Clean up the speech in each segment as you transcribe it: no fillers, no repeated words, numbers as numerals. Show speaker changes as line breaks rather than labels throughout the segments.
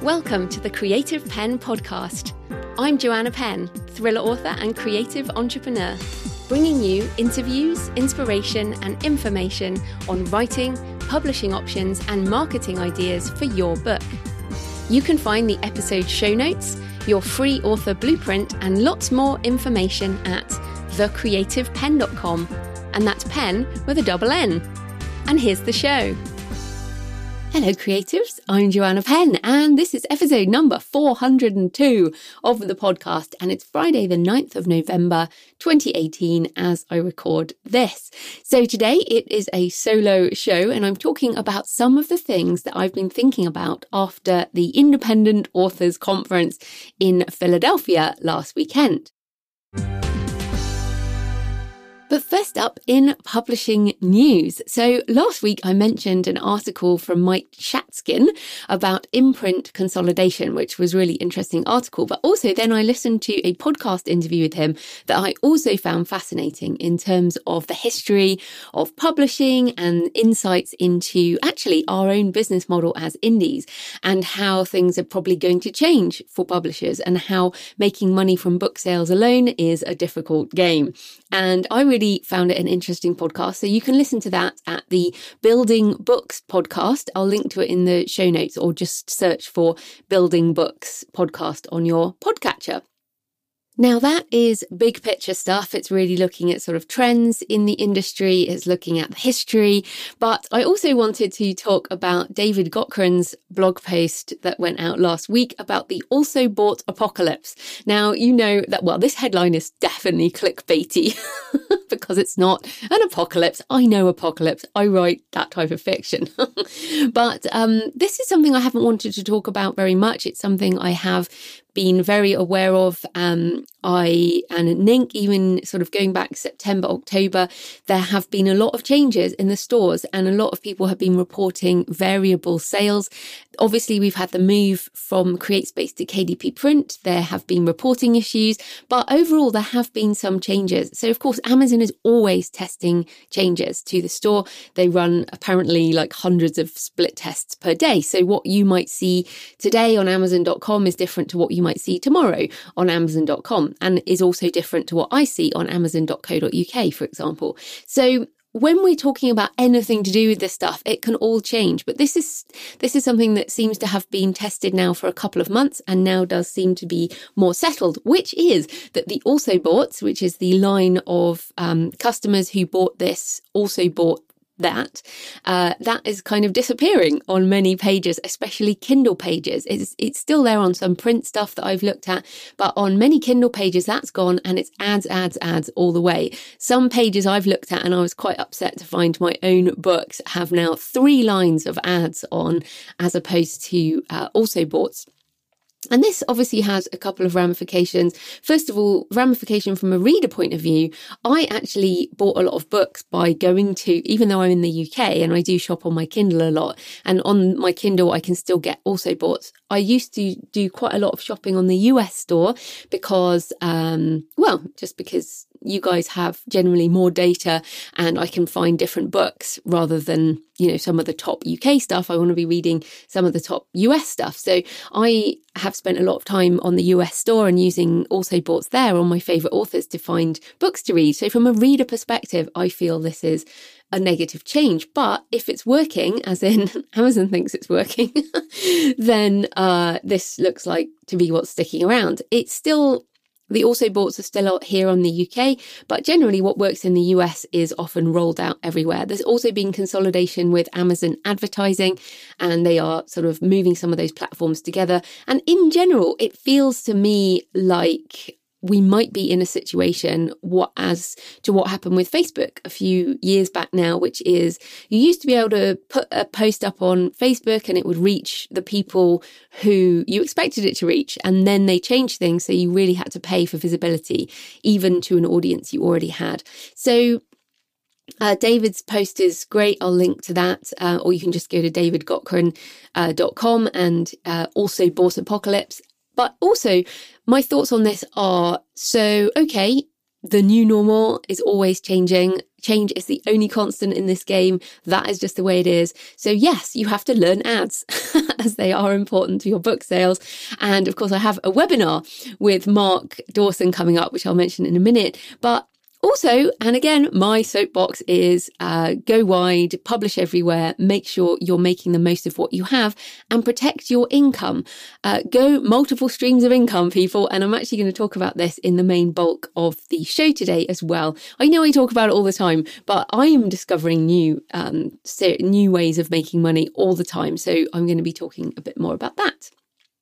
Welcome to the Creative Penn podcast. I'm Joanna Penn, thriller author and creative entrepreneur, bringing you interviews, inspiration, and information on writing, publishing options, and marketing ideas for your book. You can find the episode show notes, your free author blueprint, and lots more information at thecreativepenn.com. And that's pen with a double N. And here's the show. Hello creatives, I'm Joanna Penn and this is episode number 402 of the podcast, and it's Friday the 9th of November 2018 as I record this. So today it is a solo show and I'm talking about some of the things that I've been thinking about after the Independent Authors Conference in Philadelphia last weekend. But first up, in publishing news. So last week I mentioned an article from Mike Shatskin about imprint consolidation, which was a really interesting article. But also then I listened to a podcast interview with him that I also found fascinating in terms of the history of publishing and insights into actually our own business model as indies and how things are probably going to change for publishers and how making money from book sales alone is a difficult game. And I really found it an interesting podcast. So you can listen to that at the Building Books podcast. I'll link to it in the show notes, or just search for Building Books podcast on your podcatcher. Now that is big picture stuff. It's really looking at sort of trends in the industry. It's looking at the history. But I also wanted to talk about David Gaughran's blog post that went out last week about the Also Bought apocalypse. Now, you know that, well, this headline is definitely clickbaity because it's not an apocalypse. I know apocalypse. I write that type of fiction. But this is something I haven't wanted to talk about very much. It's something I have been very aware of. I and Nink, even sort of going back September, October, there have been a lot of changes in the stores and a lot of people have been reporting variable sales. Obviously, we've had the move from CreateSpace to KDP Print. There have been reporting issues, but overall there have been some changes. So of course, Amazon is always testing changes to the store. They run apparently like hundreds of split tests per day. So what you might see today on Amazon.com is different to what you might see tomorrow on Amazon.com, and is also different to what I see on Amazon.co.uk, for example. So when we're talking about anything to do with this stuff, it can all change. But this is something that seems to have been tested now for a couple of months and now does seem to be more settled, which is that the Also Boughts, which is the line of customers who bought this, also bought that is kind of disappearing on many pages, especially Kindle pages. It's still there on some print stuff that I've looked at, but on many Kindle pages that's gone, and it's ads all the way. Some pages I've looked at and I was quite upset to find my own books have now 3 lines of ads on, as opposed to Also Boughts. And this obviously has a couple of ramifications. First of all, ramification from a reader point of view, I actually bought a lot of books by going to, even though I'm in the UK and I do shop on my Kindle a lot, and on my Kindle I can still get Also Boughts. I used to do quite a lot of shopping on the US store because, just because you guys have generally more data and I can find different books rather than, some of the top UK stuff. I want to be reading some of the top US stuff. So I have spent a lot of time on the US store and using Also Boughts there on my favourite authors to find books to read. So from a reader perspective, I feel this is a negative change. But if it's working, as in Amazon thinks it's working, then this looks like to be what's sticking around. It's still, the Also Boughts are still out here on the UK, but generally what works in the US is often rolled out everywhere. There's also been consolidation with Amazon advertising, and they are sort of moving some of those platforms together. And in general, it feels to me like we might be in a situation as to what happened with Facebook a few years back now, which is you used to be able to put a post up on Facebook and it would reach the people who you expected it to reach. And then they changed things. So you really had to pay for visibility, even to an audience you already had. So David's post is great. I'll link to that. Or you can just go to davidgaughran.com and Also Bought Apocalypse. But also, my thoughts on this are, so, okay, the new normal is always changing. Change is the only constant in this game. That is just the way it is. So yes, you have to learn ads as they are important to your book sales. And of course, I have a webinar with Mark Dawson coming up, which I'll mention in a minute. But also, and again, my soapbox is go wide, publish everywhere, make sure you're making the most of what you have and protect your income. Go multiple streams of income, people. And I'm actually going to talk about this in the main bulk of the show today as well. I know I talk about it all the time, but I am discovering new ways of making money all the time. So I'm going to be talking a bit more about that.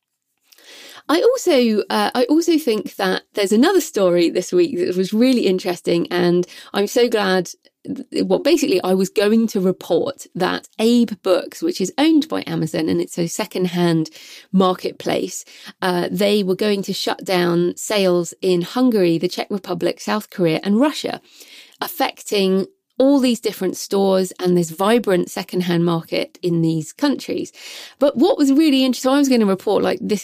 I also think that there's another story this week that was really interesting, and I'm so glad. Well, basically, I was going to report that Abe Books, which is owned by Amazon and it's a second-hand marketplace, they were going to shut down sales in Hungary, the Czech Republic, South Korea, and Russia, affecting all these different stores and this vibrant secondhand market in these countries. But what was really interesting, so I was going to report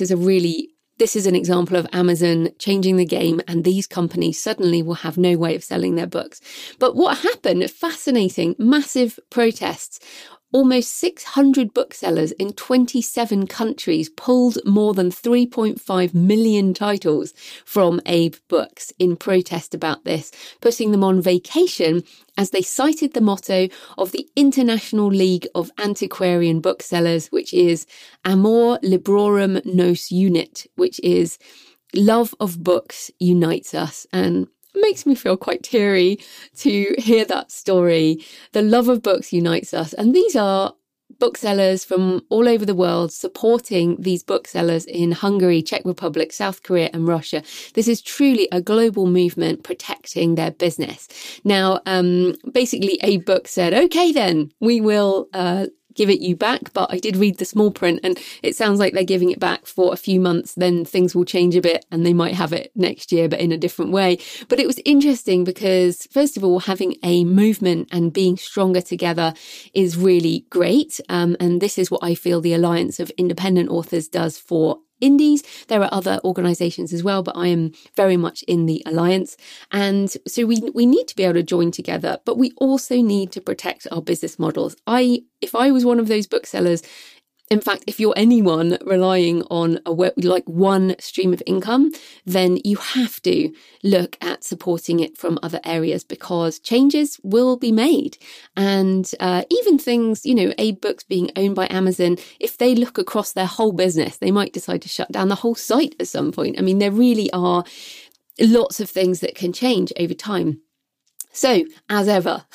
this is an example of Amazon changing the game, and these companies suddenly will have no way of selling their books. But what happened, fascinating, massive protests. Almost 600 booksellers in 27 countries pulled more than 3.5 million titles from Abe Books in protest about this, putting them on vacation as they cited the motto of the International League of Antiquarian Booksellers, which is Amor Librorum Nos Unit, which is love of books unites us. And makes me feel quite teary to hear that story. The love of books unites us. And these are booksellers from all over the world supporting these booksellers in Hungary, Czech Republic, South Korea and Russia. This is truly a global movement protecting their business. Now, basically, Abe Books said, okay, then we will give it you back. But I did read the small print and it sounds like they're giving it back for a few months. Then things will change a bit and they might have it next year, but in a different way. But it was interesting because, first of all, having a movement and being stronger together is really great. And this is what I feel the Alliance of Independent Authors does for indies. There are other organisations as well, but I am very much in the Alliance. And so we need to be able to join together, but we also need to protect our business models. If I was one of those booksellers, in fact, if you're anyone relying on one stream of income, then you have to look at supporting it from other areas because changes will be made. And even things, Abe Books being owned by Amazon, if they look across their whole business, they might decide to shut down the whole site at some point. I mean, there really are lots of things that can change over time. So, as ever,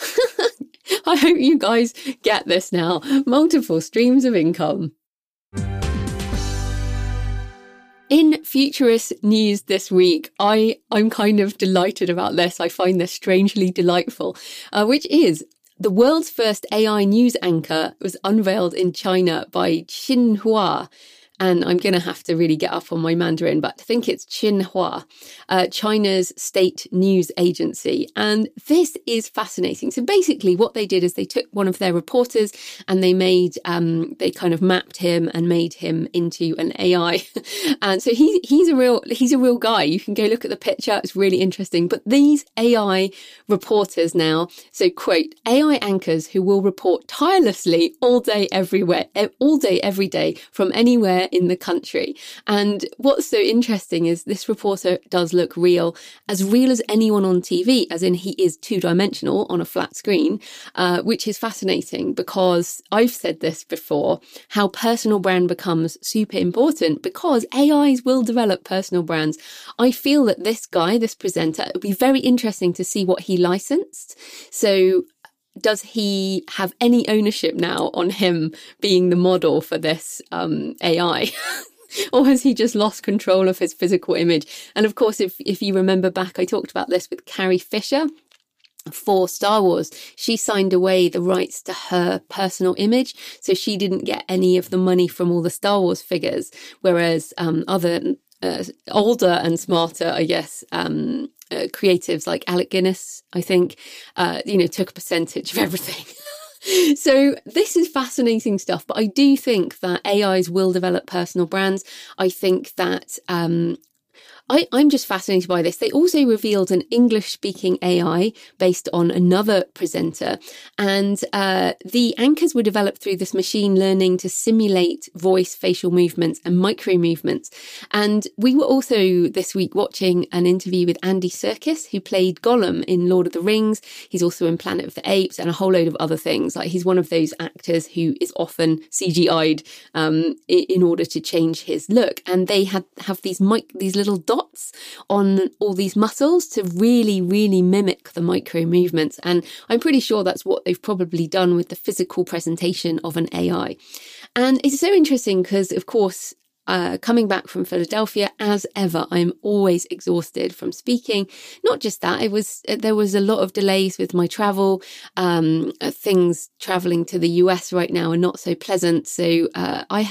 I hope you guys get this now. Multiple streams of income. In futurist news this week, I'm kind of delighted about this. I find this strangely delightful, which is the world's first AI news anchor was unveiled in China by Xinhua. And I'm going to have to really get up on my Mandarin, but I think it's Xinhua, China's state news agency. And this is fascinating. So basically what they did is they took one of their reporters and they they kind of mapped him and made him into an AI. And so he's a real guy. You can go look at the picture. It's really interesting. But these AI reporters now, so quote, AI anchors who will report tirelessly all day, every day from anywhere in the country. And what's so interesting is this reporter does look real as anyone on TV, as in he is two-dimensional on a flat screen, which is fascinating because I've said this before, how personal brand becomes super important because AIs will develop personal brands. I feel that this presenter, it would be very interesting to see what he licensed. So does he have any ownership now on him being the model for this AI? Or has he just lost control of his physical image? And of course, if you remember back, I talked about this with Carrie Fisher for Star Wars. She signed away the rights to her personal image. So she didn't get any of the money from all the Star Wars figures, whereas other older and smarter, I guess, creatives like Alec Guinness, I think, took a percentage of everything. So this is fascinating stuff, but I do think that AIs will develop personal brands. I think that I'm just fascinated by this. They also revealed an English-speaking AI based on another presenter. And the anchors were developed through this machine learning to simulate voice, facial movements and micro movements. And we were also this week watching an interview with Andy Serkis, who played Gollum in Lord of the Rings. He's also in Planet of the Apes and a whole load of other things. Like, he's one of those actors who is often CGI'd in order to change his look. And they have these little dots on all these muscles to really, really mimic the micro movements. And I'm pretty sure that's what they've probably done with the physical presentation of an AI. And it's so interesting because, of course, coming back from Philadelphia, as ever, I'm always exhausted from speaking. Not just that, there was a lot of delays with my travel. Things traveling to the US right now are not so pleasant. So I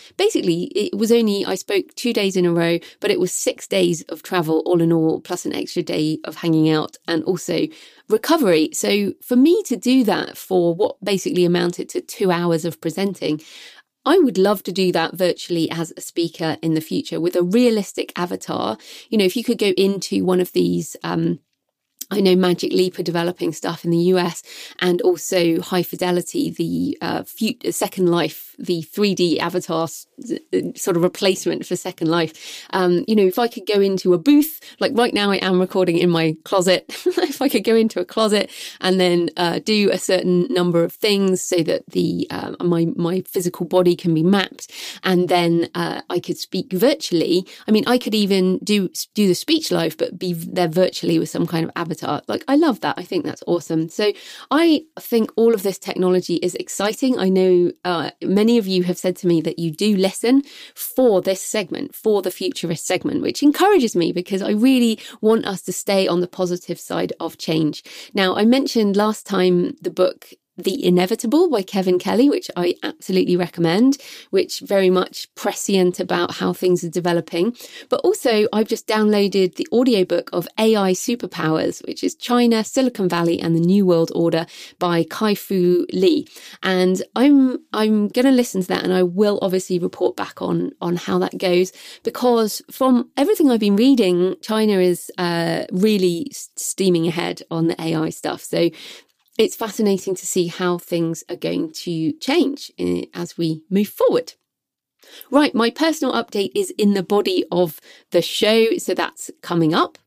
spoke 2 days in a row, but it was 6 days of travel all in all, plus an extra day of hanging out and also recovery. So for me to do that for what basically amounted to 2 hours of presenting, I would love to do that virtually as a speaker in the future with a realistic avatar. You know, if you could go into one of these, I know Magic Leap are developing stuff in the US, and also High Fidelity, the Second Life, the 3D avatar sort of replacement for Second Life. If I could go into a booth, like right now I am recording in my closet, if I could go into a closet and then do a certain number of things so that my physical body can be mapped, and then I could speak virtually. I mean, I could even do the speech live, but be there virtually with some kind of avatar. Like, I love that. I think that's awesome. So I think all of this technology is exciting. I know many of you have said to me that you do listen for this segment, for the futurist segment, which encourages me because I really want us to stay on the positive side of change. Now, I mentioned last time the book The Inevitable by Kevin Kelly, which I absolutely recommend, which very much prescient about how things are developing. But also I've just downloaded the audiobook of AI Superpowers, which is China, Silicon Valley and the New World Order by Kai-Fu Lee. And I'm going to listen to that, and I will obviously report back on how that goes, because from everything I've been reading, China is really steaming ahead on the AI stuff. So it's fascinating to see how things are going to change as we move forward. Right, my personal update is in the body of the show, so that's coming up.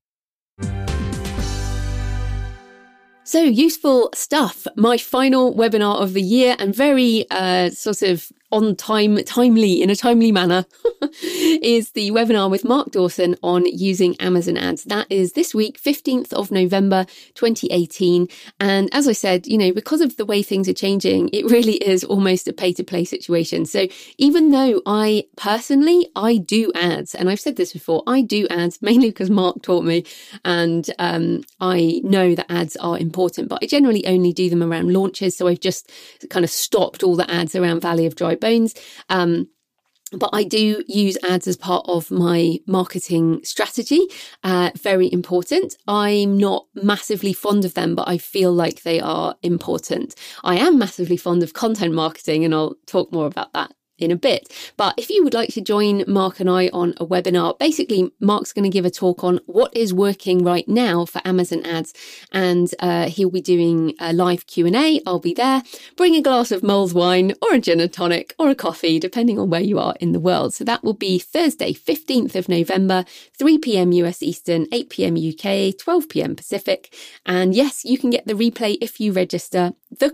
So, useful stuff. My final webinar of the year, and very sort of timely, in a timely manner, is the webinar with Mark Dawson on using Amazon ads. That is this week, 15th of November, 2018. And as I said, because of the way things are changing, it really is almost a pay to play situation. So even though I do ads, and I've said this before, I do ads mainly because Mark taught me, and I know that ads are important, but I generally only do them around launches. So I've just kind of stopped all the ads around Valley of Dry Bones. But I do use ads as part of my marketing strategy. Very important. I'm not massively fond of them, but I feel like they are important. I am massively fond of content marketing, and I'll talk more about that in a bit. But if you would like to join Mark and I on a webinar, basically Mark's going to give a talk on what is working right now for Amazon ads, and he'll be doing a live Q&A. I'll be there. Bring a glass of mulled wine or a gin and tonic or a coffee, depending on where you are in the world. So that will be Thursday, 15th of November, 3 p.m. US Eastern, 8 p.m. UK, 12 p.m. Pacific. And yes, you can get the replay if you register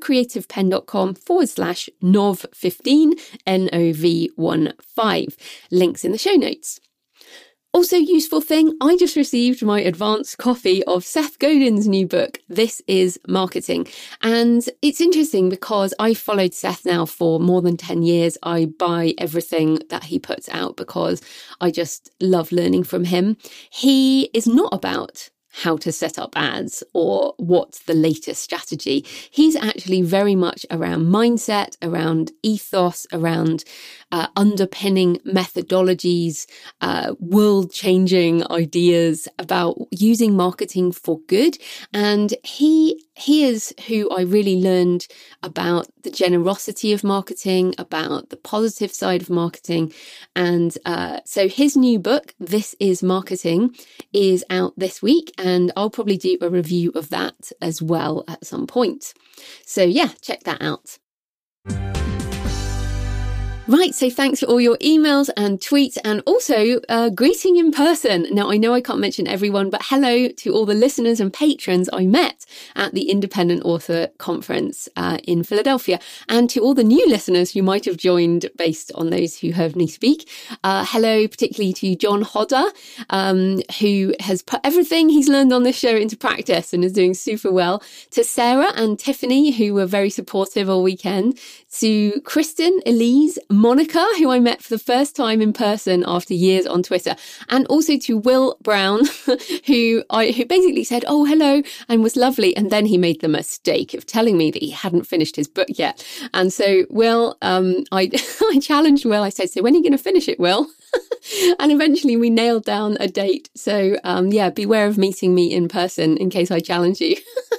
thecreativepenn.com/NOV15, NOV15. Links in the show notes. Also, useful thing, I just received my advanced copy of Seth Godin's new book, This is Marketing. And it's interesting because I followed Seth now for more than 10 years. I buy everything that he puts out because I just love learning from him. He is not about how to set up ads or what's the latest strategy. He's actually very much around mindset, around ethos, around underpinning methodologies, world-changing ideas about using marketing for good. And he here's who I really learned about the generosity of marketing, about the positive side of marketing. And so his new book, This Is Marketing, is out this week, and I'll probably do a review of that as well at some point. So yeah, check that out. Right, so thanks for all your emails and tweets, and also greeting in person. Now, I know I can't mention everyone, but hello to all the listeners and patrons I met at the Independent Author Conference in Philadelphia, and to all the new listeners who might have joined based on those who heard me speak. Hello, particularly to John Hodder, who has put everything he's learned on this show into practice and is doing super well. To Sarah and Tiffany, who were very supportive all weekend. To Kristen, Elise, Monica, who I met for the first time in person after years on Twitter, and also to Will Brown, who basically said, "Oh, hello," and was lovely. And then he made the mistake of telling me that he hadn't finished his book yet. And so Will, I challenged Will. I said, "So when are you going to finish it, Will?" And eventually we nailed down a date. So yeah, beware of meeting me in person in case I challenge you.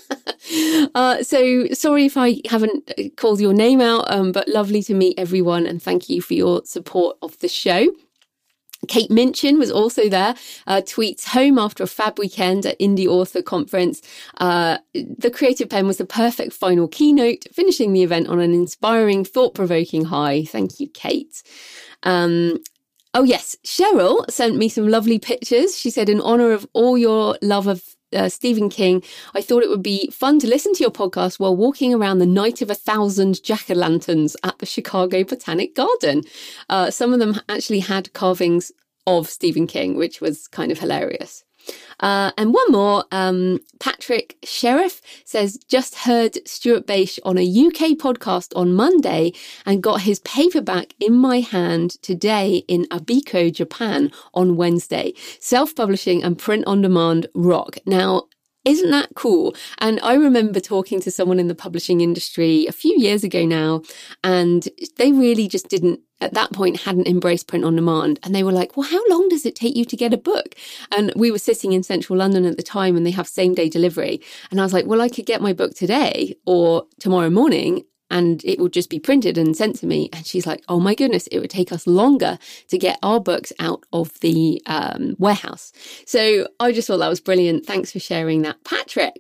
So sorry if I haven't called your name out, but lovely to meet everyone, and thank you for your support of the show. Kate Minchin was also there, tweets home after a fab weekend at Indie Author Conference. The Creative Pen was the perfect final keynote, finishing the event on an inspiring, thought-provoking high. Thank you, Kate. Oh yes, Cheryl sent me some lovely pictures. She said, in honor of all your love of Stephen King, I thought it would be fun to listen to your podcast while walking around the Night of 1,000 jack-o'-lanterns at the Chicago Botanic Garden. Some of them actually had carvings of Stephen King, which was kind of hilarious. And one more, Patrick Sheriff says, just heard Stuart Bache on a UK podcast on Monday and got his paperback in my hand today in Abiko, Japan on Wednesday. Self-publishing and print on demand rock. Now, isn't that cool? And I remember talking to someone in the publishing industry a few years ago now, and they really just didn't, at that point, hadn't embraced print on demand. And they were like, well, how long does it take you to get a book? And we were sitting in central London at the time, and they have same day delivery. And I was like, well, I could get my book today or tomorrow morning, and it would just be printed and sent to me. And she's like, oh my goodness, it would take us longer to get our books out of the warehouse. So I just thought that was brilliant. Thanks for sharing that, Patrick.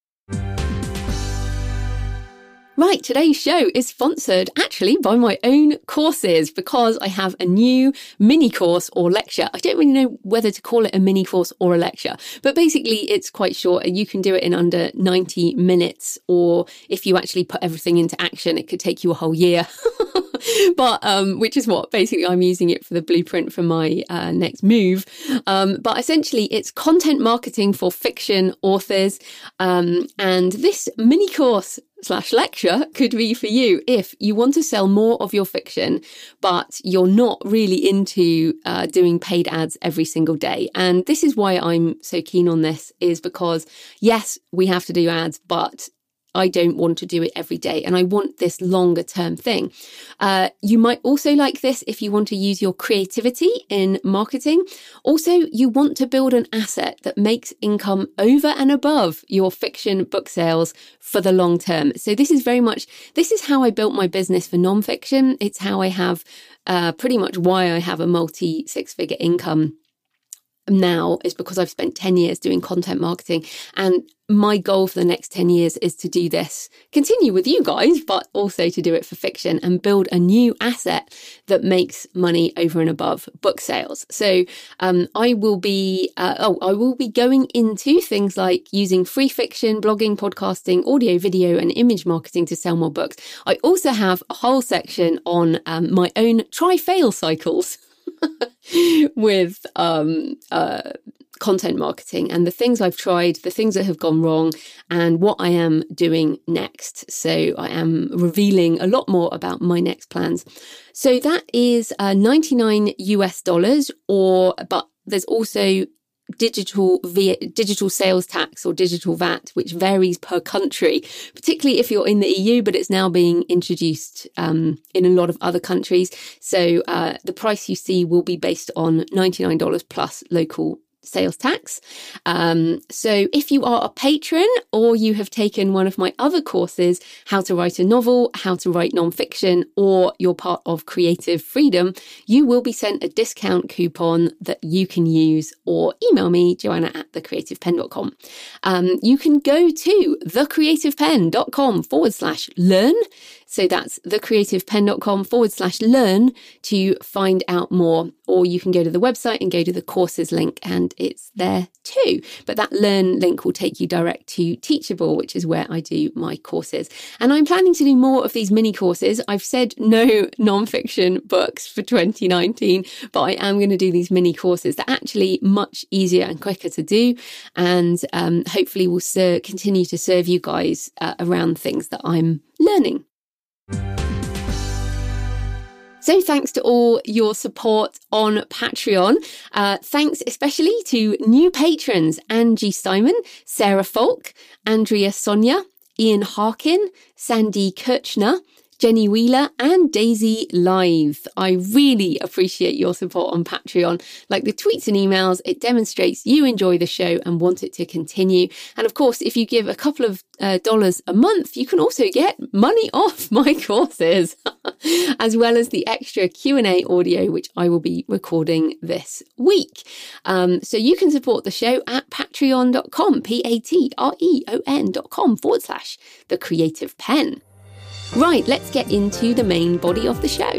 Right, today's show is sponsored actually by my own courses, because I have a new mini course or lecture. I don't really know whether to call it a mini course or a lecture, but basically it's quite short and you can do it in under 90 minutes. Or if you actually put everything into action, it could take you a whole year. But which is what basically I'm using it for the blueprint for my next move. But essentially it's content marketing for fiction authors. And this mini course / lecture could be for you if you want to sell more of your fiction, but you're not really into doing paid ads every single day. And this is why I'm so keen on this, is because yes, we have to do ads, but I don't want to do it every day, and I want this longer term thing. You might also like this if you want to use your creativity in marketing. Also, you want to build an asset that makes income over and above your fiction book sales for the long term. So this is how I built my business for nonfiction. It's how I have pretty much why I have a multi six-figure income now, is because I've spent 10 years doing content marketing, and my goal for the next 10 years is to do this, continue with you guys, but also to do it for fiction and build a new asset that makes money over and above book sales. So I will be going into things like using free fiction, blogging, podcasting, audio, video, and image marketing to sell more books. I also have a whole section on my own try-fail cycles with content marketing and the things I've tried, the things that have gone wrong, and what I am doing next. So I am revealing a lot more about my next plans. So that is $99 US, but there's also digital sales tax or digital VAT, which varies per country, particularly if you're in the EU, but it's now being introduced in a lot of other countries. So the price you see will be based on $99 plus local sales tax. So if you are a patron or you have taken one of my other courses, how to write a novel, how to write nonfiction, or you're part of Creative Freedom, you will be sent a discount coupon that you can use, or email me, joanna@thecreativepenn.com. You can go to thecreativepenn.com/learn. So that's thecreativepenn.com/learn to find out more, or you can go to the website and go to the courses link and it's there too. But that learn link will take you direct to Teachable, which is where I do my courses. And I'm planning to do more of these mini courses. I've said no non-fiction books for 2019, but I am going to do these mini courses. They're actually much easier and quicker to do, and hopefully will continue to serve you guys around things that I'm learning. So thanks to all your support on Patreon. Thanks especially to new patrons, Angie Simon, Sarah Falk, Andrea Sonia, Ian Harkin, Sandy Kirchner, Jenny Wheeler and Daisy Live. I really appreciate your support on Patreon. Like the tweets and emails, it demonstrates you enjoy the show and want it to continue. And of course, if you give a couple of dollars a month, you can also get money off my courses, as well as the extra Q&A audio, which I will be recording this week. So you can support the show at patreon.com, patreon.com/thecreativepenn. Right, let's get into the main body of the show.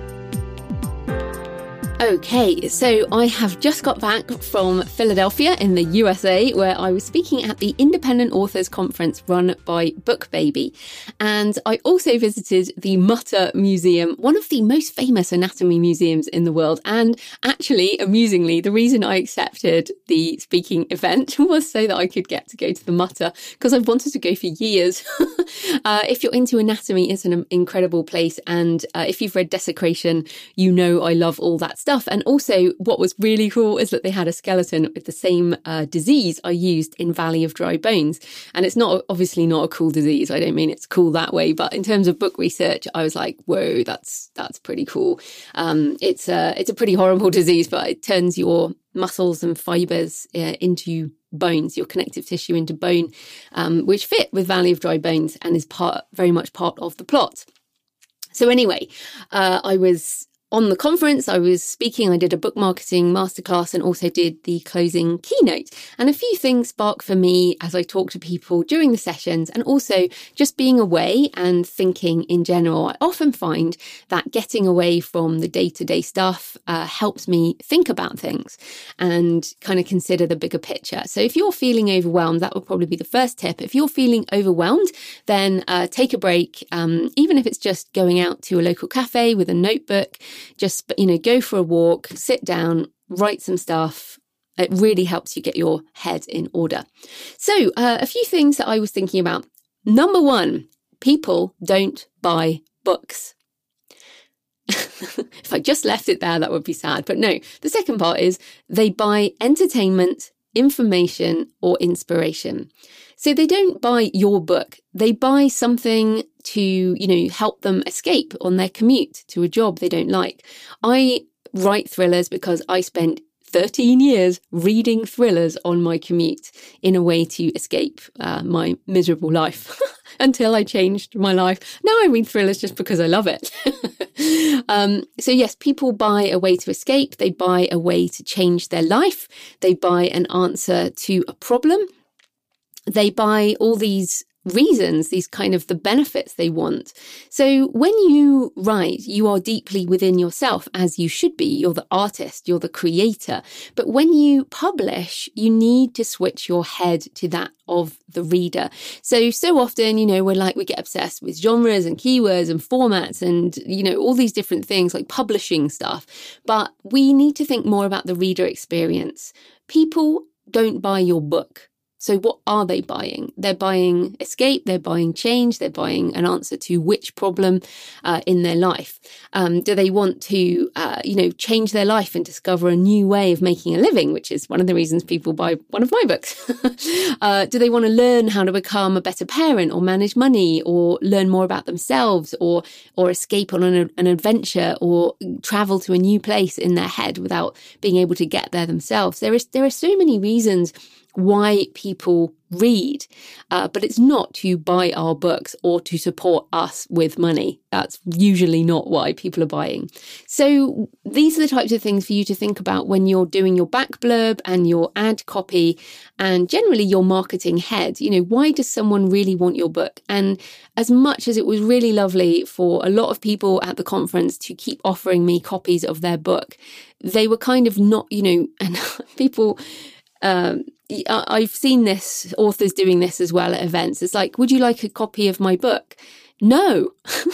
Okay, so I have just got back from Philadelphia in the USA, where I was speaking at the Independent Authors Conference run by BookBaby. And I also visited the Mutter Museum, one of the most famous anatomy museums in the world. And actually, amusingly, the reason I accepted the speaking event was so that I could get to go to the Mutter, because I've wanted to go for years. If you're into anatomy, it's an incredible place. And if you've read Desecration, you know I love all that stuff. And also what was really cool is that they had a skeleton with the same disease I used in Valley of Dry Bones. And it's obviously not a cool disease. I don't mean it's cool that way, but in terms of book research, I was like, whoa, that's pretty cool. It's a pretty horrible disease, but it turns your muscles and fibers into bones, your connective tissue into bone, which fit with Valley of Dry Bones and is very much part of the plot. So anyway, I was on the conference, I was speaking, I did a book marketing masterclass and also did the closing keynote. And a few things spark for me as I talk to people during the sessions, and also just being away and thinking in general. I often find that getting away from the day-to-day stuff helps me think about things and kind of consider the bigger picture. So if you're feeling overwhelmed, that would probably be the first tip. If you're feeling overwhelmed, then take a break, even if it's just going out to a local cafe with a notebook. Just, go for a walk, sit down, write some stuff. It really helps you get your head in order. So a few things that I was thinking about. Number one, people don't buy books. If I just left it there, that would be sad. But no, the second part is they buy entertainment, information, or inspiration. So they don't buy your book. They buy something to, help them escape on their commute to a job they don't like. I write thrillers because I spent 13 years reading thrillers on my commute in a way to escape my miserable life until I changed my life. Now I read thrillers just because I love it. So yes, people buy a way to escape. They buy a way to change their life. They buy an answer to a problem. They buy all these reasons, these kind of the benefits they want. So when you write, you are deeply within yourself, as you should be. You're the artist, you're the creator. But when you publish, you need to switch your head to that of the reader. So often, we get obsessed with genres and keywords and formats and, all these different things like publishing stuff. But we need to think more about the reader experience. People don't buy your book. So what are they buying? They're buying escape, they're buying change, they're buying an answer to which problem in their life. Do they want to, change their life and discover a new way of making a living, which is one of the reasons people buy one of my books? Do they want to learn how to become a better parent or manage money or learn more about themselves or escape on an adventure or travel to a new place in their head without being able to get there themselves? There are so many reasons why people read, but it's not to buy our books or to support us with money. That's usually not why people are buying. So these are the types of things for you to think about when you're doing your back blurb and your ad copy and generally your marketing head. Why does someone really want your book? And as much as it was really lovely for a lot of people at the conference to keep offering me copies of their book, they were kind of not, and people... I've seen this, authors doing this as well at events. It's like, would you like a copy of my book? No,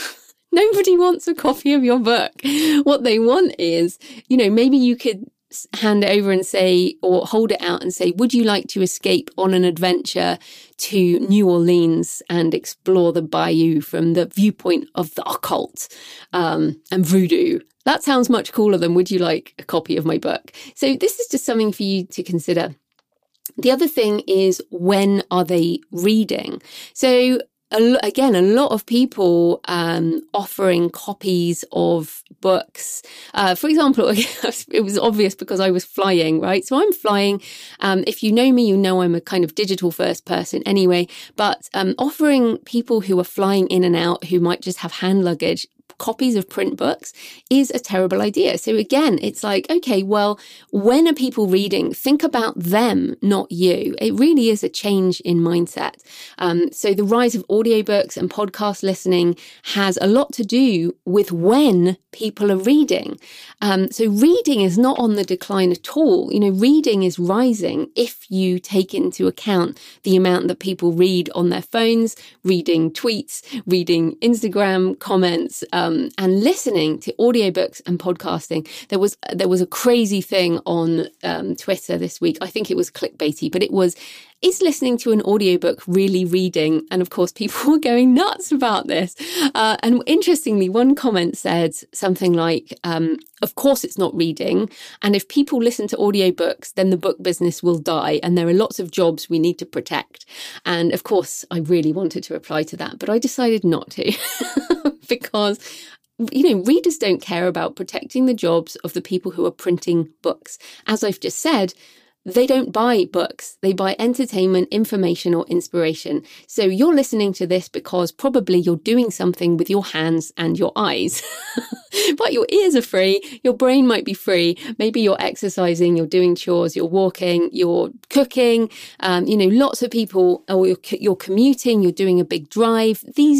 nobody wants a copy of your book. What they want is, maybe you could hand it over and say, or hold it out and say, would you like to escape on an adventure to New Orleans and explore the bayou from the viewpoint of the occult and voodoo? That sounds much cooler than would you like a copy of my book? So this is just something for you to consider. The other thing is, when are they reading? So again, a lot of people offering copies of books. For example, it was obvious because I was flying, right? So I'm flying. If you know me, you know I'm a kind of digital first person anyway. But offering people who are flying in and out, who might just have hand luggage, copies of print books is a terrible idea. So again, it's like, okay, well, when are people reading? Think about them, not you. It really is a change in mindset. So the rise of audiobooks and podcast listening has a lot to do with when people are reading. So reading is not on the decline at all. Reading is rising if you take into account the amount that people read on their phones, reading tweets, reading Instagram comments, and listening to audiobooks and podcasting. There was a crazy thing on Twitter this week. I think it was clickbaity, but it was, is listening to an audiobook really reading? And of course, people were going nuts about this. And interestingly, one comment said something like, of course it's not reading. And if people listen to audiobooks, then the book business will die. And there are lots of jobs we need to protect. And of course, I really wanted to reply to that, but I decided not to because readers don't care about protecting the jobs of the people who are printing books. As I've just said, they don't buy books. They buy entertainment, information, or inspiration. So you're listening to this because probably you're doing something with your hands and your eyes. But your ears are free. Your brain might be free. Maybe you're exercising, you're doing chores, you're walking, you're cooking. Lots of people, or you're commuting, you're doing a big drive.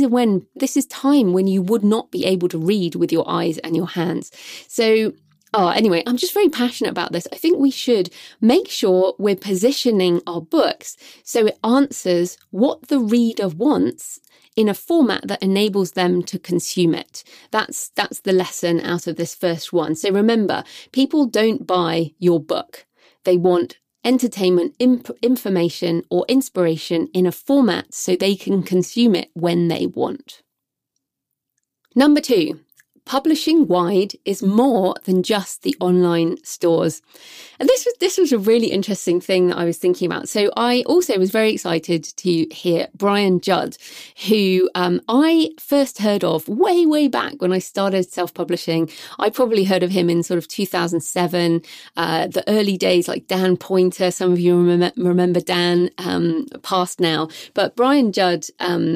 This is time when you would not be able to read with your eyes and your hands. So anyway, I'm just very passionate about this. I think we should make sure we're positioning our books so it answers what the reader wants in a format that enables them to consume it. That's the lesson out of this first one. So remember, people don't buy your book. They want entertainment, information, or inspiration in a format so they can consume it when they want. Number 2. Publishing wide is more than just the online stores. And this was a really interesting thing that I was thinking about. So I also was very excited to hear Brian Judd, who I first heard of way back when I started self-publishing. I probably heard of him in sort of 2007, the early days, like Dan Poynter. Some of you remember Dan, past now. But Brian Judd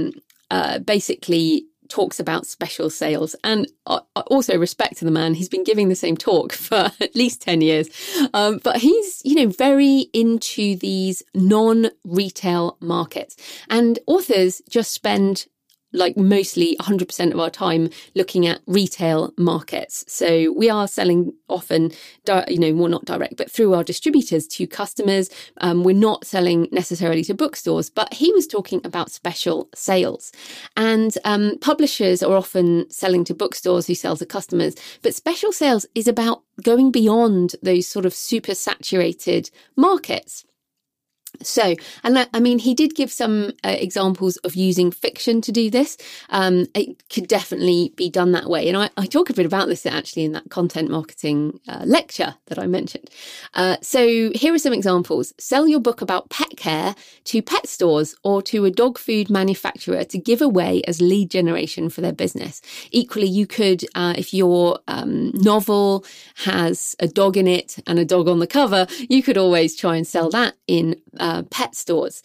basically talks about special sales. And I also respect to the man. He's been giving the same talk for at least 10 years. But he's, very into these non-retail markets. And authors just spend like mostly 100% of our time looking at retail markets. So we are selling often, not direct, but through our distributors to customers. We're not selling necessarily to bookstores, but he was talking about special sales. And publishers are often selling to bookstores who sell to customers. But special sales is about going beyond those sort of super saturated markets. So, and I mean, he did give some examples of using fiction to do this. It could definitely be done that way. And I talk a bit about this actually in that content marketing lecture that I mentioned. So here are some examples. Sell your book about pet care to pet stores or to a dog food manufacturer to give away as lead generation for their business. Equally, you could, if your novel has a dog in it and a dog on the cover, you could always try and sell that in pet stores.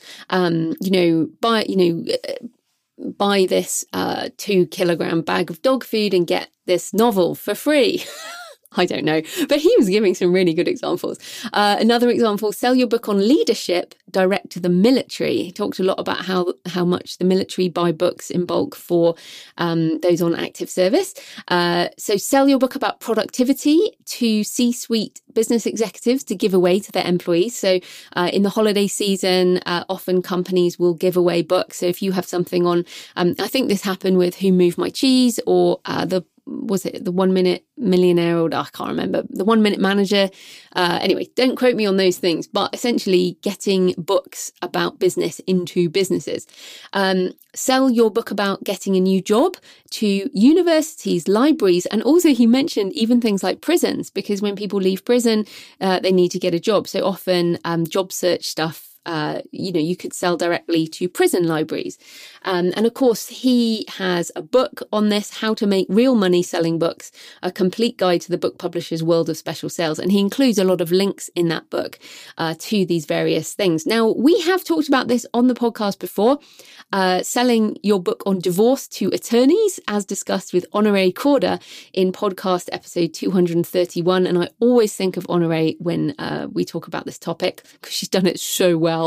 Buy this 2 kilogram bag of dog food and get this novel for free. I don't know, but he was giving some really good examples. Another example, sell your book on leadership direct to the military. He talked a lot about how much the military buy books in bulk for those on active service. So sell your book about productivity to C-suite business executives to give away to their employees. So in the holiday season, often companies will give away books. So if you have something on, I think this happened with Who Moved My Cheese or the 1 Minute Millionaire, or I can't remember, the 1 Minute Manager. Anyway, don't quote me on those things, but essentially getting books about business into businesses. Sell your book about getting a new job to universities, libraries, and also he mentioned even things like prisons, because when people leave prison, they need to get a job. So often job search stuff, you could sell directly to prison libraries. And of course, he has a book on this, How to Make Real Money Selling Books, a complete guide to the book publisher's world of special sales. And he includes a lot of links in that book to these various things. Now, we have talked about this on the podcast before, selling your book on divorce to attorneys, as discussed with Honoré Corda in podcast episode 231. And I always think of Honoré when we talk about this topic because she's done it so well.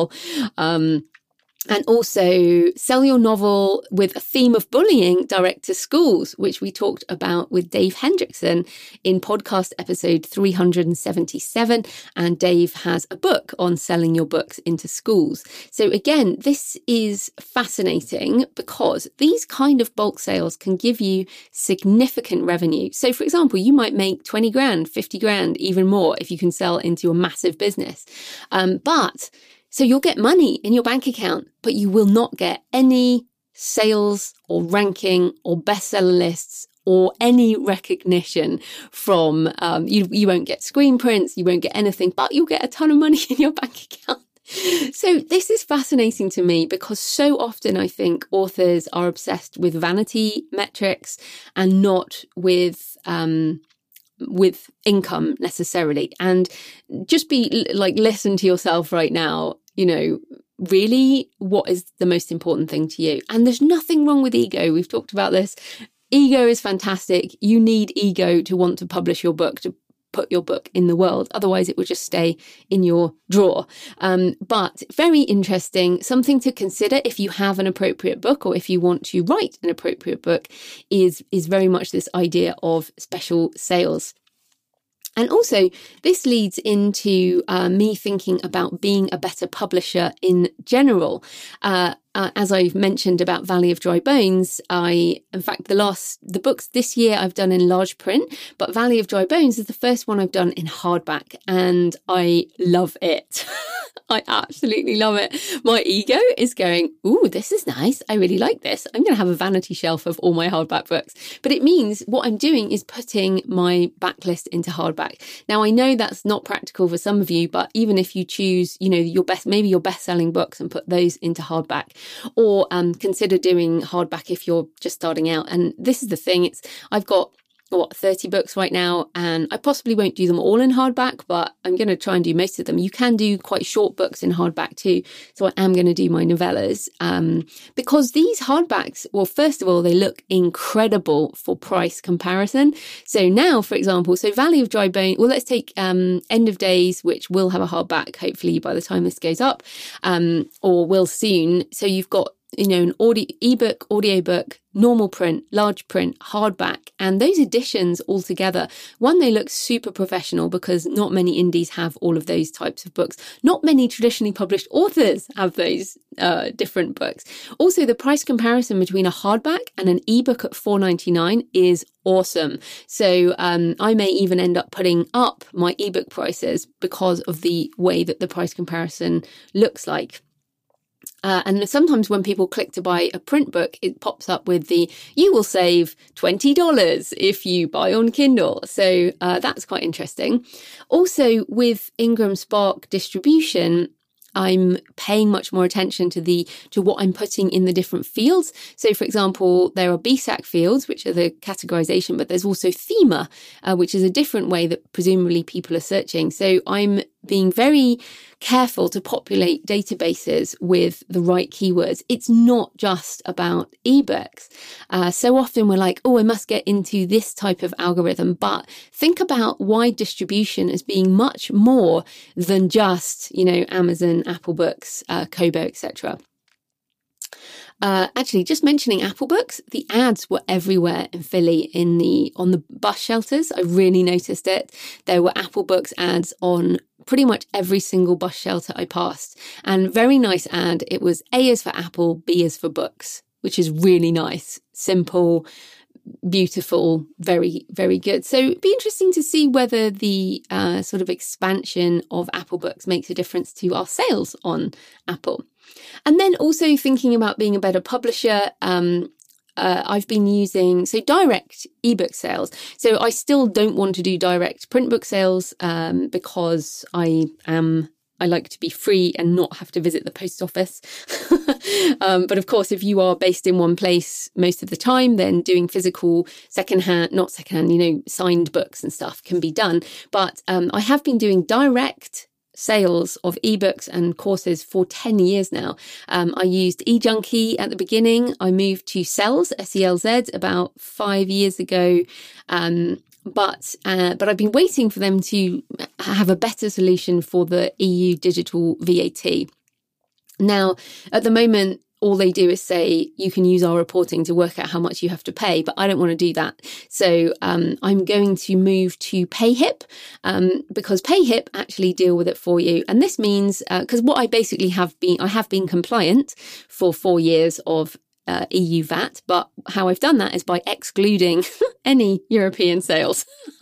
And also sell your novel with a theme of bullying direct to schools, which we talked about with Dave Hendrickson in podcast episode 377. And Dave has a book on selling your books into schools. So again, this is fascinating because these kind of bulk sales can give you significant revenue. So for example, you might make 20 grand, 50 grand, even more if you can sell into a massive business. So you'll get money in your bank account, but you will not get any sales or ranking or bestseller lists or any recognition from, you won't get screen prints, you won't get anything, but you'll get a ton of money in your bank account. So this is fascinating to me because so often I think authors are obsessed with vanity metrics and not with income necessarily. And just listen to yourself right now, really what is the most important thing to you? And there's nothing wrong with ego. We've talked about this. Ego is fantastic. You need ego to want to publish your book, to put your book in the world. Otherwise, it would just stay in your drawer. But very interesting. Something to consider if you have an appropriate book or if you want to write an appropriate book is very much this idea of special sales. And also, this leads into me thinking about being a better publisher in general. As I've mentioned about Valley of Dry Bones, the books this year I've done in large print, but Valley of Dry Bones is the first one I've done in hardback, and I love it. I absolutely love it. My ego is going, ooh, this is nice. I really like this. I'm going to have a vanity shelf of all my hardback books. But it means what I'm doing is putting my backlist into hardback. Now, I know that's not practical for some of you, but even if you choose, your best-selling books and put those into hardback, or consider doing hardback if you're just starting out. And this is the thing, I've got 30 books right now, and I possibly won't do them all in hardback, but I'm going to try and do most of them. You can do quite short books in hardback too. So I am going to do my novellas because these hardbacks, well, first of all, they look incredible for price comparison. So now, for example, Valley of Dry Bones, well, let's take End of Days, which will have a hardback, hopefully by the time this goes up, or will soon. So you've got an ebook, audiobook, normal print, large print, hardback, and those editions all together, one, they look super professional because not many indies have all of those types of books. Not many traditionally published authors have those different books. Also, the price comparison between a hardback and an ebook at $4.99 is awesome. So I may even end up putting up my ebook prices because of the way that the price comparison looks like. And sometimes when people click to buy a print book, it pops up with you will save $20 if you buy on Kindle. So that's quite interesting. Also, with Ingram Spark distribution, I'm paying much more attention to what I'm putting in the different fields. So, for example, there are BSAC fields, which are the categorization, but there's also thema, which is a different way that presumably people are searching. So I'm being very careful to populate databases with the right keywords. It's not just about ebooks. So often we're like, I must get into this type of algorithm, but think about wide distribution as being much more than just, Amazon, Apple Books, Kobo, etc. Actually, just mentioning Apple Books, the ads were everywhere in Philly on the bus shelters. I really noticed it. There were Apple Books ads on pretty much every single bus shelter I passed. And very nice ad. It was A is for Apple, B is for books, which is really nice, simple, beautiful, very, very good. So it'd be interesting to see whether the sort of expansion of Apple Books makes a difference to our sales on Apple. And then also thinking about being a better publisher, I've been using direct ebook sales. So I still don't want to do direct print book sales because I like to be free and not have to visit the post office. But of course, if you are based in one place most of the time, then doing physical signed books and stuff can be done. But I have been doing direct sales of ebooks and courses for 10 years now. I used eJunkie at the beginning. I moved to Selz, SELZ, about 5 years ago. But I've been waiting for them to have a better solution for the EU digital VAT. Now, at the moment, all they do is say you can use our reporting to work out how much you have to pay, but I don't want to do that. So I'm going to move to PayHip because PayHip actually deal with it for you. And this means, because what I basically have been compliant for 4 years of EU VAT, but how I've done that is by excluding any European sales.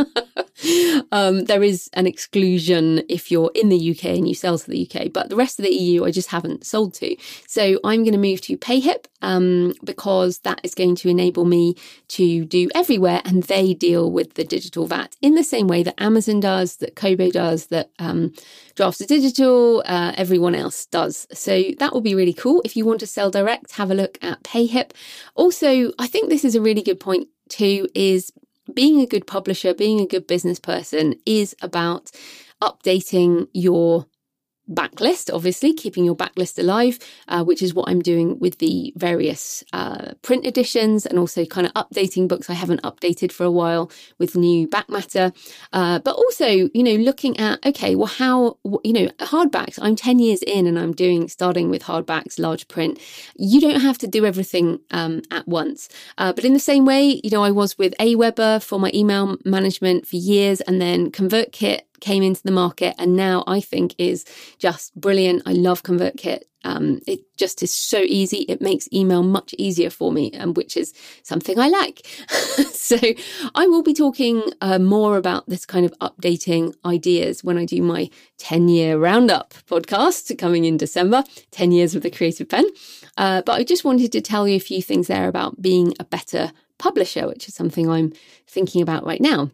There is an exclusion if you're in the UK and you sell to the UK, but the rest of the EU I just haven't sold to. So I'm going to move to PayHip because that is going to enable me to do everywhere, and they deal with the digital VAT in the same way that Amazon does, that Kobo does, that Drafts2Digital, everyone else does. So that will be really cool. If you want to sell direct, have a look at PayHip. Also, I think this is a really good point too, is being a good publisher, being a good business person is about updating your backlist, obviously keeping your backlist alive, which is what I'm doing with the various print editions, and also kind of updating books I haven't updated for a while with new back matter. But also, looking at, okay, well, how, hardbacks, I'm 10 years in and I'm starting with hardbacks, large print. You don't have to do everything at once. But in the same way, I was with Aweber for my email management for years, and then ConvertKit came into the market, and now I think is just brilliant. I love ConvertKit. It just is so easy. It makes email much easier for me, which is something I like. So I will be talking more about this kind of updating ideas when I do my 10-year roundup podcast coming in December, 10 years with the Creative Pen. But I just wanted to tell you a few things there about being a better publisher, which is something I'm thinking about right now.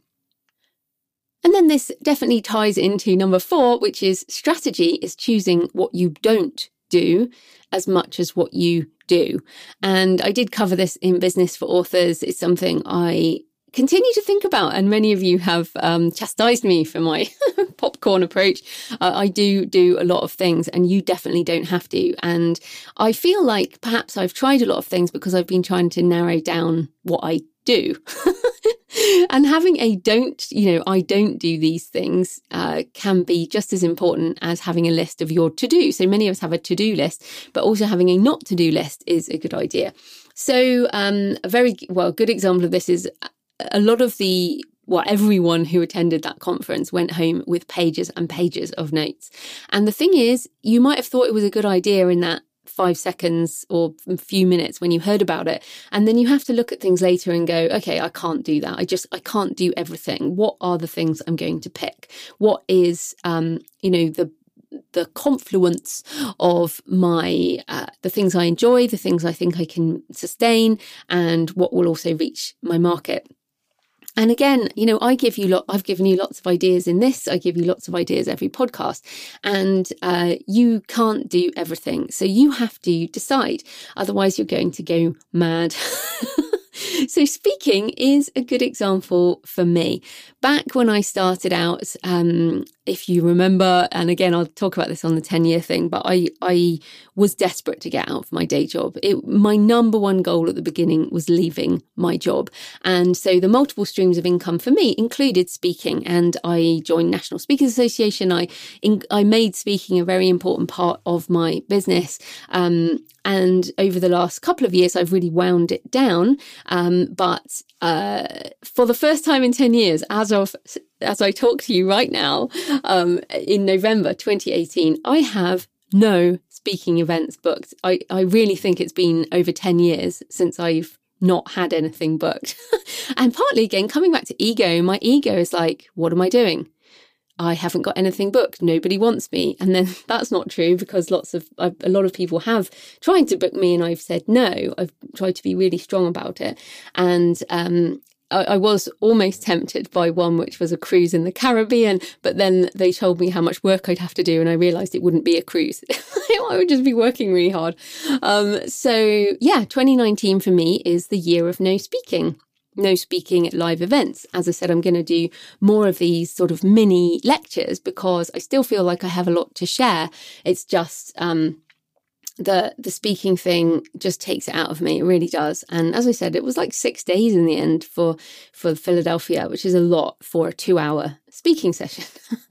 And then this definitely ties into number 4, which is strategy is choosing what you don't do as much as what you do. And I did cover this in Business for Authors. It's something I continue to think about, and many of you have chastised me for my popcorn approach. I do a lot of things, and you definitely don't have to. And I feel like perhaps I've tried a lot of things because I've been trying to narrow down what I do. And having a I don't do these things can be just as important as having a list of your to-do. So many of us have a to-do list, but also having a not to-do list is a good idea. So a very good example of this is a lot of everyone who attended that conference went home with pages and pages of notes. And the thing is, you might have thought it was a good idea in that 5 seconds or a few minutes when you heard about it. And then you have to look at things later and go, okay, I can't do that. I can't do everything. What are the things I'm going to pick? What is, the confluence of my, the things I enjoy, the things I think I can sustain, and what will also reach my market. And again, I've given you lots of ideas in this. I give you lots of ideas every podcast, and you can't do everything. So you have to decide. Otherwise, you're going to go mad. So speaking is a good example for me. Back when I started out, if you remember, and again, I'll talk about this on the 10-year thing, but I was desperate to get out of my day job. My number one goal at the beginning was leaving my job. And so the multiple streams of income for me included speaking, and I joined National Speakers Association. I made speaking a very important part of my business. And over the last couple of years, I've really wound it down. But for the first time in 10 years, as I talk to you right now, in November 2018, I have no speaking events booked. I really think it's been over 10 years since I've not had anything booked. And partly, again, coming back to ego, my ego is like, what am I doing? I haven't got anything booked. Nobody wants me. And then that's not true, because a lot of people have tried to book me and I've said no. I've tried to be really strong about it. And I was almost tempted by one, which was a cruise in the Caribbean, but then they told me how much work I'd have to do, and I realised it wouldn't be a cruise. I would just be working really hard. 2019 for me is the year of no speaking. No speaking at live events. As I said, I'm going to do more of these sort of mini lectures because I still feel like I have a lot to share. It's just the speaking thing just takes it out of me. It really does. And as I said, it was like 6 days in the end for Philadelphia, which is a lot for a 2-hour speaking session.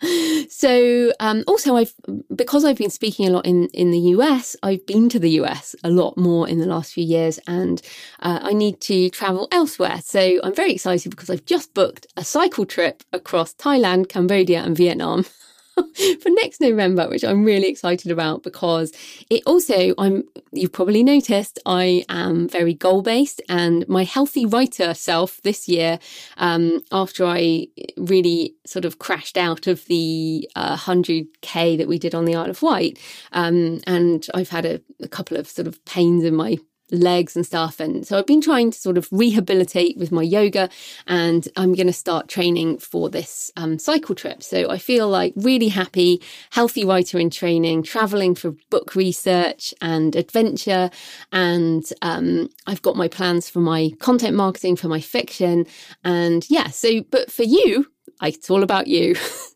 So also because I've been speaking a lot in the US, I've been to the US a lot more in the last few years, and I need to travel elsewhere. So I'm very excited because I've just booked a cycle trip across Thailand, Cambodia and Vietnam for next November, which I'm really excited about, because it also, you've probably noticed, I am very goal-based, and my healthy writer self this year, after I really sort of crashed out of the 100K that we did on the Isle of Wight, and I've had a couple of sort of pains in my legs and stuff. And so I've been trying to sort of rehabilitate with my yoga, and I'm going to start training for this cycle trip. So I feel like really happy, healthy writer in training, traveling for book research and adventure. And I've got my plans for my content marketing, for my fiction. And but for you, it's all about you.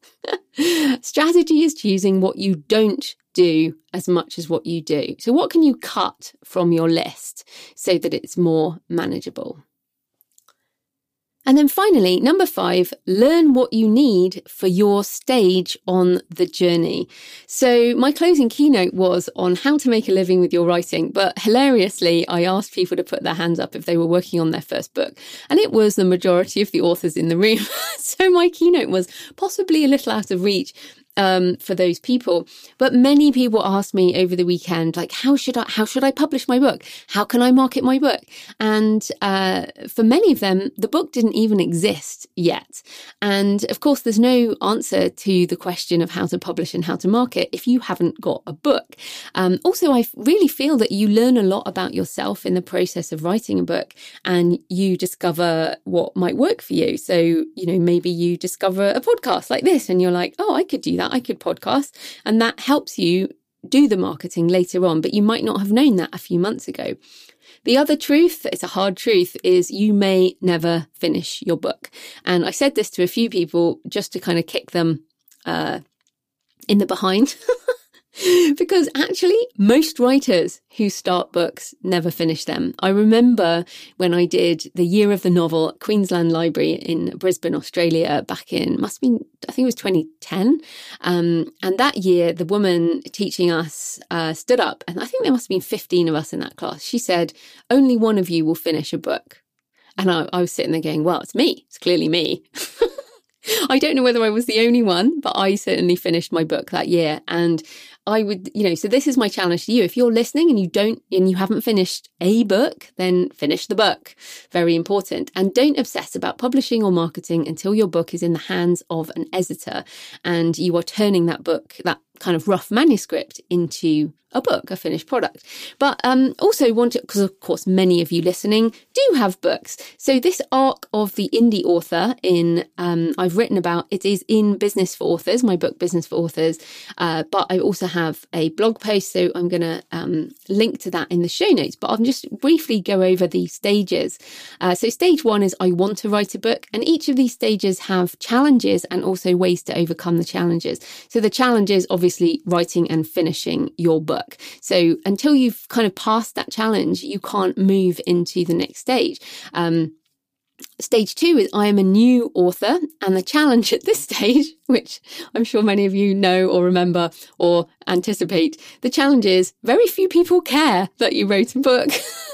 Strategy is choosing what you don't do as much as what you do. So what can you cut from your list so that it's more manageable? And then finally, number 5, learn what you need for your stage on the journey. So my closing keynote was on how to make a living with your writing, but hilariously, I asked people to put their hands up if they were working on their first book, and it was the majority of the authors in the room. So my keynote was possibly a little out of reach for those people. But many people asked me over the weekend, like, how should I publish my book? How can I market my book? And for many of them, the book didn't even exist yet. And of course, there's no answer to the question of how to publish and how to market if you haven't got a book. Also, I really feel that you learn a lot about yourself in the process of writing a book, and you discover what might work for you. So, maybe you discover a podcast like this and you're like, oh, I could do that. I could podcast, and that helps you do the marketing later on, but you might not have known that a few months ago. The other truth, it's a hard truth, is you may never finish your book. And I said this to a few people just to kind of kick them in the behind. Because actually, most writers who start books never finish them. I remember when I did the Year of the Novel at Queensland Library in Brisbane, Australia, back in, I think it was 2010. And that year, the woman teaching us stood up, and I think there must have been 15 of us in that class. She said, only one of you will finish a book. And I was sitting there going, well, it's me. It's clearly me. I don't know whether I was the only one, but I certainly finished my book that year. And I would, so this is my challenge to you. If you're listening and you haven't finished a book, then finish the book. Very important. And don't obsess about publishing or marketing until your book is in the hands of an editor and you are turning that book, that kind of rough manuscript, into a book, a finished product. But also because of course many of you listening do have books. So this arc of the indie author I've written about, it is in Business for Authors, my book Business for Authors. But I also have a blog post, so I'm going to link to that in the show notes. But I'll just briefly go over the stages. So stage 1 is I want to write a book, and each of these stages have challenges and also ways to overcome the challenges. So the challenge is obviously writing and finishing your book. So until you've kind of passed that challenge, you can't move into the next stage. Stage 2 is I am a new author, and the challenge at this stage, which I'm sure many of you know or remember or anticipate, the challenge is very few people care that you wrote a book.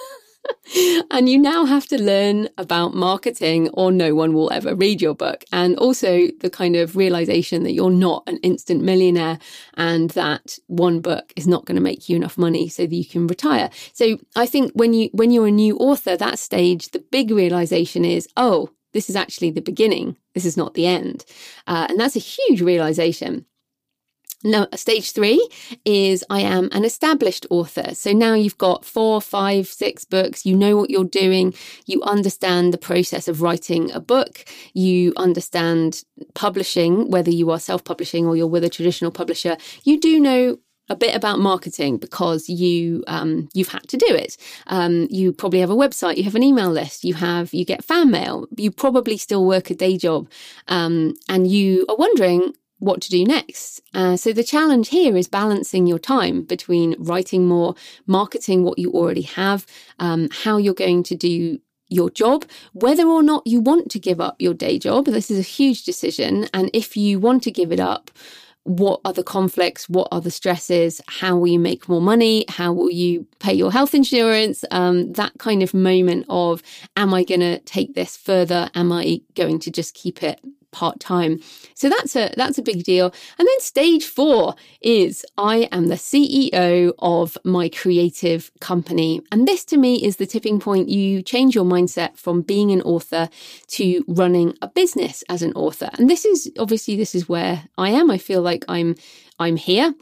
And you now have to learn about marketing or no one will ever read your book. And also the kind of realization that you're not an instant millionaire and that one book is not going to make you enough money so that you can retire. So I think when you're a new author, that stage, the big realization is, oh, this is actually the beginning. This is not the end. And that's a huge realization. Now, stage 3 is I am an established author. So now you've got 4, 5, 6 books. You know what you're doing. You understand the process of writing a book. You understand publishing, whether you are self-publishing or you're with a traditional publisher. You do know a bit about marketing because you've had to do it. You probably have a website, you have an email list, you get fan mail, you probably still work a day job, and you are wondering what to do next. So the challenge here is balancing your time between writing more, marketing what you already have, how you're going to do your job, whether or not you want to give up your day job. This is a huge decision. And if you want to give it up, what are the conflicts? What are the stresses? How will you make more money? How will you pay your health insurance? That kind of moment of, am I going to take this further? Am I going to just keep it part-time? So that's a big deal. And then stage 4 is I am the CEO of my creative company. And this to me is the tipping point. You change your mindset from being an author to running a business as an author. And this is where I am. I feel like I'm here.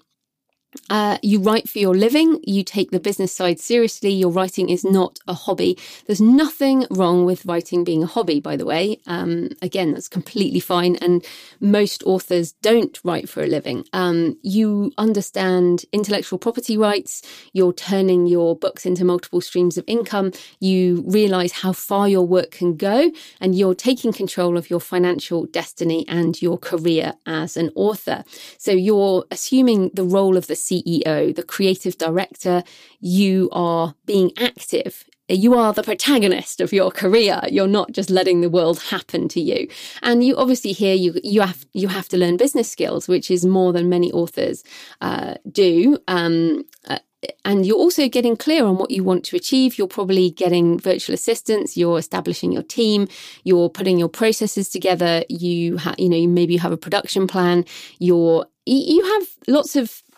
You write for your living, you take the business side seriously, your writing is not a hobby. There's nothing wrong with writing being a hobby, by the way. Again, that's completely fine. And most authors don't write for a living. You understand intellectual property rights, you're turning your books into multiple streams of income, you realize how far your work can go, and you're taking control of your financial destiny and your career as an author. So you're assuming the role of the CEO, the creative director. You are being active. You are the protagonist of your career. You're not just letting the world happen to you. And you obviously here you have to learn business skills, which is more than many authors do. And you're also getting clear on what you want to achieve. You're probably getting virtual assistants. You're establishing your team. You're putting your processes together. Maybe you have a production plan. You have lots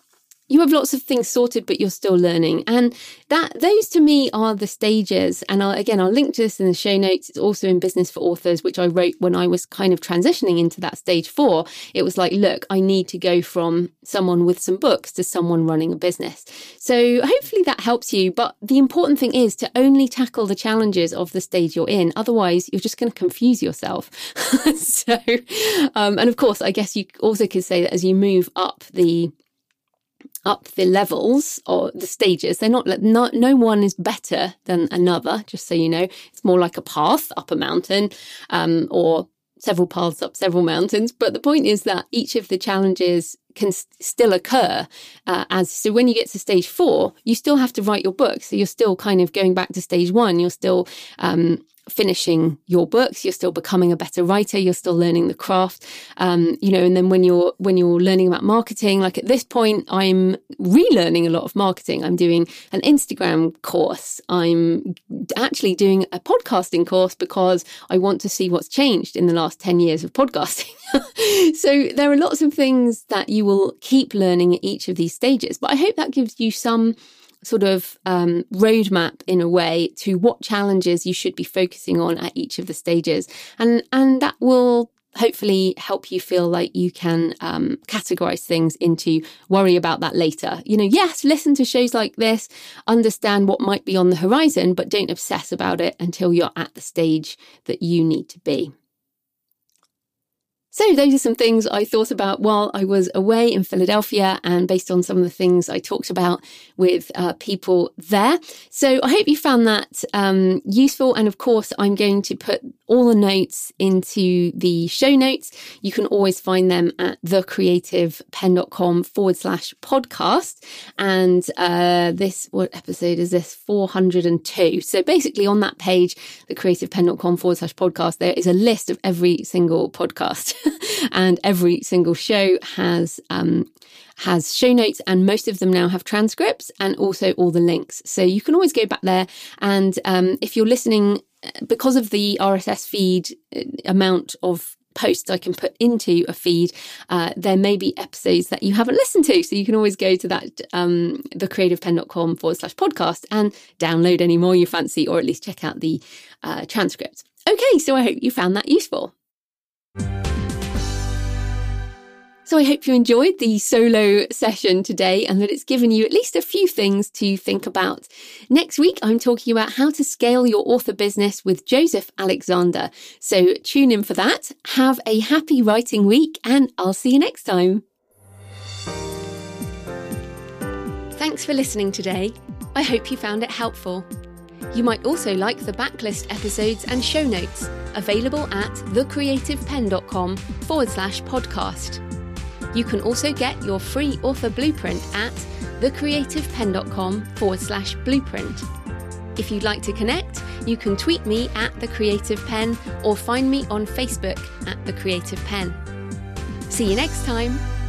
of things sorted, but you're still learning. And those to me are the stages. And I'll link to this in the show notes. It's also in Business for Authors, which I wrote when I was kind of transitioning into that stage 4. It was like, look, I need to go from someone with some books to someone running a business. So hopefully that helps you. But the important thing is to only tackle the challenges of the stage you're in. Otherwise, you're just going to confuse yourself. And of course, I guess you also could say that as you move up the levels or the stages, they're no one is better than another, just so you know. It's more like a path up a mountain, or several paths up several mountains. But the point is that each of the challenges can still occur. So when you get to stage 4, you still have to write your book. So you're still kind of going back to stage 1. You're still finishing your books. You're still becoming a better writer. You're still learning the craft. And then when you're learning about marketing, like at this point, I'm relearning a lot of marketing. I'm doing an Instagram course. I'm actually doing a podcasting course because I want to see what's changed in the last 10 years of podcasting. So there are lots of things that you will keep learning at each of these stages. But I hope that gives you some sort of roadmap in a way to what challenges you should be focusing on at each of the stages. And that will hopefully help you feel like you can categorize things into worry about that later. Yes, listen to shows like this, understand what might be on the horizon, but don't obsess about it until you're at the stage that you need to be. So those are some things I thought about while I was away in Philadelphia and based on some of the things I talked about with people there. So I hope you found that useful. And of course, I'm going to put all the notes into the show notes. You can always find them at thecreativepenn.com/podcast. And what episode is this? 402. So basically on that page, thecreativepenn.com/podcast, there is a list of every single podcast. And every single show has show notes, and most of them now have transcripts and also all the links. So you can always go back there. And if you're listening, because of the RSS feed amount of posts I can put into a feed, there may be episodes that you haven't listened to. So you can always go to that thecreativepenn.com/podcast and download any more you fancy, or at least check out the transcript. Okay, so I hope you found that useful. So I hope you enjoyed the solo session today and that it's given you at least a few things to think about. Next week, I'm talking about how to scale your author business with Joseph Alexander. So tune in for that. Have a happy writing week and I'll see you next time. Thanks for listening today. I hope you found it helpful. You might also like the backlist episodes and show notes available at thecreativepenn.com/podcast. You can also get your free author blueprint at thecreativepenn.com/blueprint. If you'd like to connect, you can tweet me at The Creative Penn or find me on Facebook at The Creative Penn. See you next time.